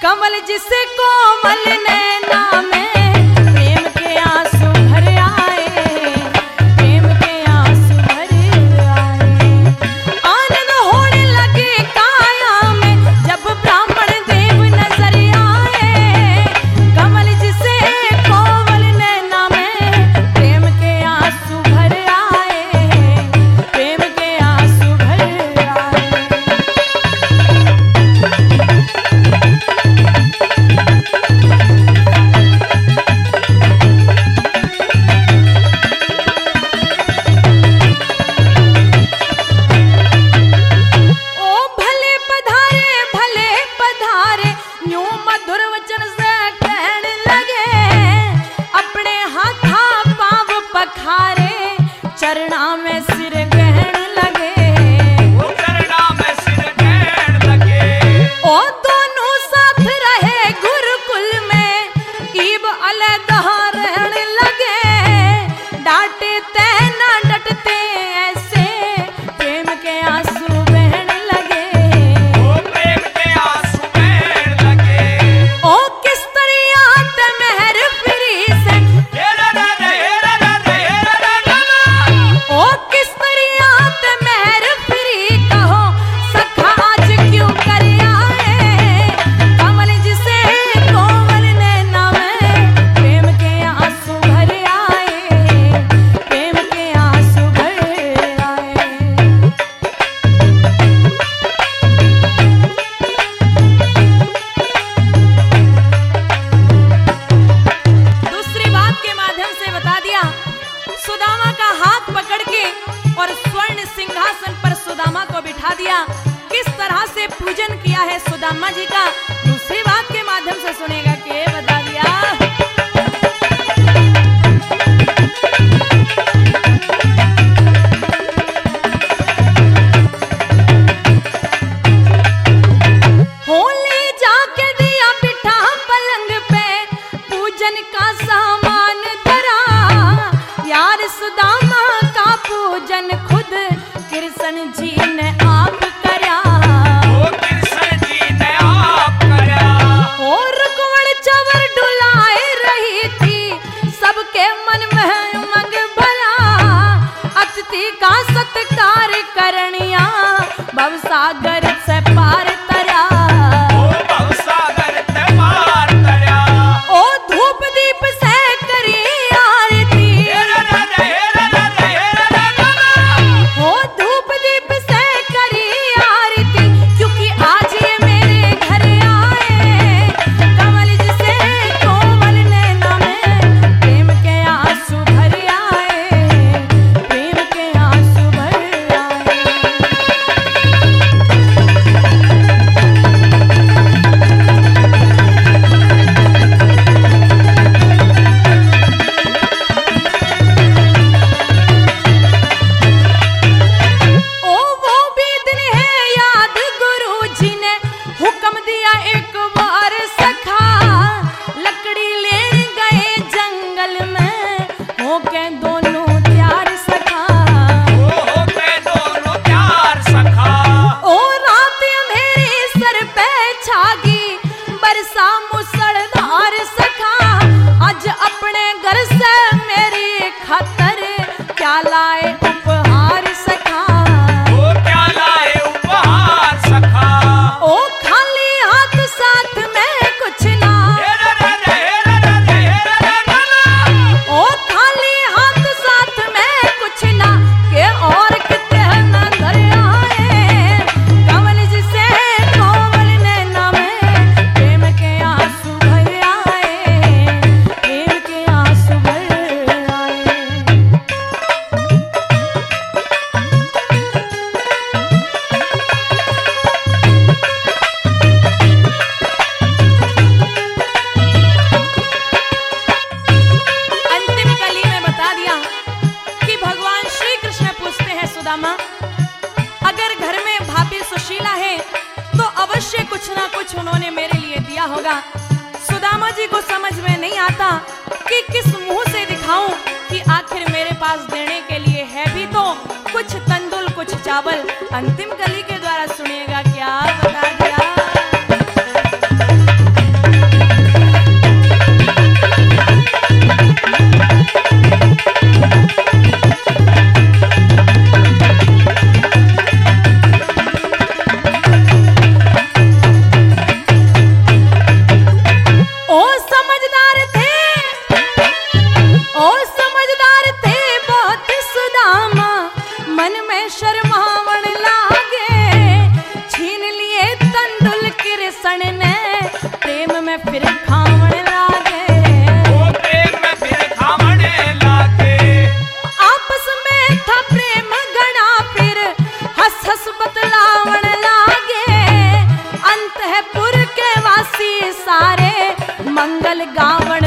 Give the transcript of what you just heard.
कमल जिसे कोमल नैना में प्रेम के आंसू भर आए, प्रेम के आंसू भर आए। आनंद होने लगे काया में जब ब्राह्मण देव नजर आए। कमल जिसे कोमल नैना में प्रेम के आंसू भर आए, प्रेम के आंसू भर आए। चरणा में सिर गहन लगे, वो चरणा में सिर गहन लगे। ओ दोनों साथ रहे गुरुकुल में, ईब अलग रहन लगे। डांटे ते ना डटते ऐसे, प्रेम के आंसू बहन लगे, वो प्रेम के आंसू बहन लगे। ओ किस तरह ते मेहर फिरी से, ओ किस तरह ते मेहर फिरी कहो सखा आज क्यों कर आए। कमल जिसे कोमल नैना में प्रेम के आंसू भर आए, प्रेम के आंसू भर आए। दूसरी बात के माध्यम से बता दिया, सुदामा का हाथ पकड़ के और स्वर्ण सिंहासन पर सुदामा को बिठा दिया। किस तरह से पूजन किया है सुदामा जी का, दूसरी बात के माध्यम से सुनेगा कि बता दिया। होले जाके दिया बिठा पलंग पे, पूजन का सामान धरा। यार सुदामा का पूजन खुद कृष्ण जी ने आप करा। वो कृष्ण जी ने आप करा। और रुक्मण चवर डुलाए रही थी, सबके मन में उमंग भरा। अतिथि का सत्कार करनिया, भवसागर से पार तरा। वो भवसागर ते पार तरा। ओ धूप दीप से करी आरती, ओ धूप दीप से करी आरती, क्योंकि आज ये मेरे घर आए। कमल जिसे कोमल नैना में प्रेम के आंसू भर आए, प्रेम के आंसू भर आए। ओ वो भी दिन है याद, गुरु जी ने हुक्म दिया एक बार सखा। लकड़ी ले गए जंगल में, होके दोनों तैयार सखा। वो होके दोनों प्यार सखा। ओ रात अंधेरी सर पे छागी, बरसा मुसलधार सखा। आज अपने घर से मेरी खातर क्या लाए उपहार सखा। वो क्या लाए उपहार सखा। ओ खाली हाथ साथ में कुछ ना, ओ खाली हाथ साथ में कुछ ना, के और कितने न घर आए। कमल जिसे कोमल नैना में प्रेम के आंसू भर आए, प्रेम के आंसू भर आए। अंतिम कली में बता दिया कि भगवान श्री कृष्ण पूछते हैं सुदामा, अगर घर में भाभी सुशीला है तो अवश्य कुछ ना कुछ उन्होंने मेरे लिए दिया होगा। सुदामा जी को समझ में नहीं आता कि किस मुंह से दिखाऊं कि आखिर मेरे पास देने के लिए है भी तो कुछ तंदुल कुछ चावल। अंतिम कली के द्वारा सुनिएगा क्या बता दिया। सारे मंगल गावण